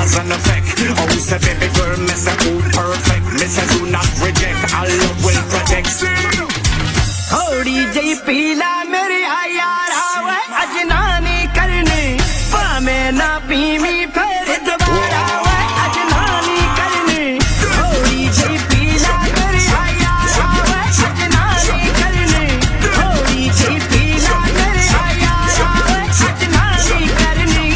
cause and effect. Oh, say baby girl, me say who perfect. Me say do not reject, our love will protect. थोड़ी जई पीला मेरी यारा वे अजनानी करने पामे ना पीवी फिर दोबारा वे अजनानी करने थोड़ी जई पीला मेरी यारा वे अजनानी करने थोड़ी जई पीला मेरी यारा वे अजनानी करने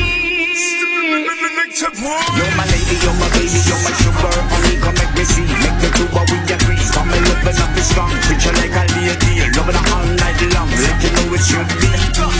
You're my lady, you're my baby, you're my sugar honey, come make me see, make the two what we agree. Come and love and up is strong, treat you like a lady, love it all night long, let you know it should be.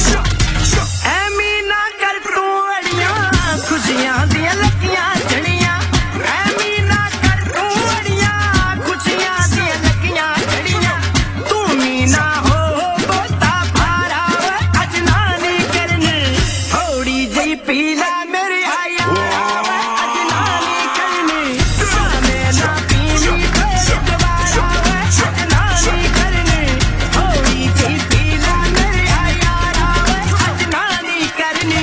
ऐमीना कर तू अड़ियां खुशियां दिया लगियां जड़ियां ऐमीना कर तू अड़ियां खुशियां दिया लगियां जड़ियां तू मीना हो बोता भारा वे अजनानी करने थोड़ी जई पीला मेरी आया वे अजनानी करने पामे ना पीवी फिर दोबारा वे अजनानी करने थोड़ी जई पीला मेरी आया वे अजनानी करने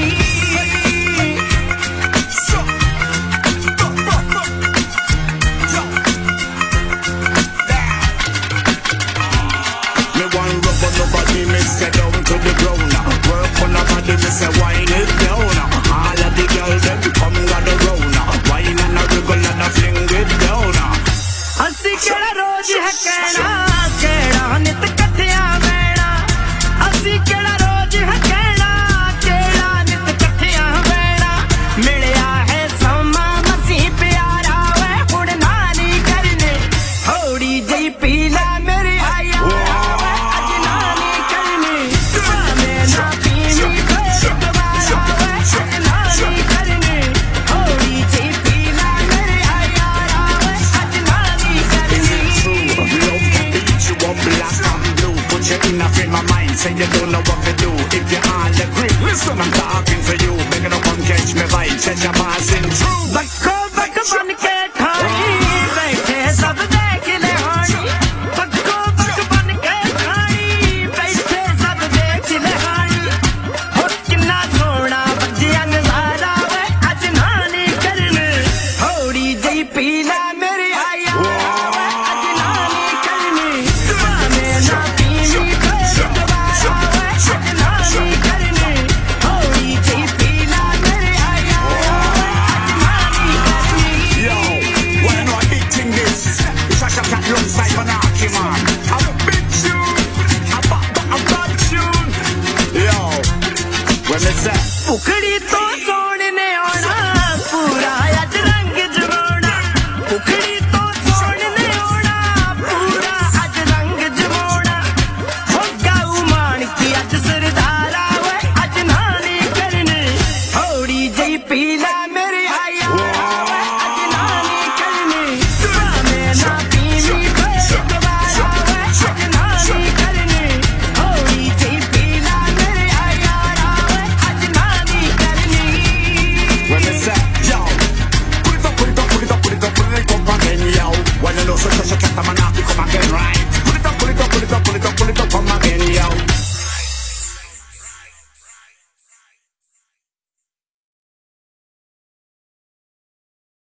Me want rub on nobody, me say down to the ground. Work on nobody, me say wine it down. All of the girls them come gather round. Wine and a wriggle and a fling it down. हंसी केड़ा रोज है कहना केड़ा नित कठिया बैना हंसी केड़ा रोज है कहना केड़ा नित कठिया बैना मिलया है समा मसी प्यारा वे हुण नानी करने थोड़ी जई पीला मेरी आया वे अजनानी करने पामे ना पीवी फिर दोबारा वे अजनानी करने थोड़ी जई पीला मेरी आया वे अजनानी करने Love beat you up black and blue. Put you in a frame of mind, say you don't know what to do. If you all agree, listen, I'm talking for you. Begging up and catch me vibe, check your passing through. बक्को बक बन के ठाई बैठे सब देख ले हानी बक्को बक बन के ठाई बैठे सब देख ले हानी हो किन्ना सोना बजिया नजारा वे अजनानी करने थोड़ी जई पीला मेरी आया वे अजनानी करने पामे ना पीवी फिर दोबारा वे अजनानी करने थोड़ी जई पीला मेरी आया वे अजनानी करने Yo, when I'm not eating this, it's like a cat alongside Monarchy, man. I'm a big tune, a bad tune. Yo, when me say, उखड़ी तो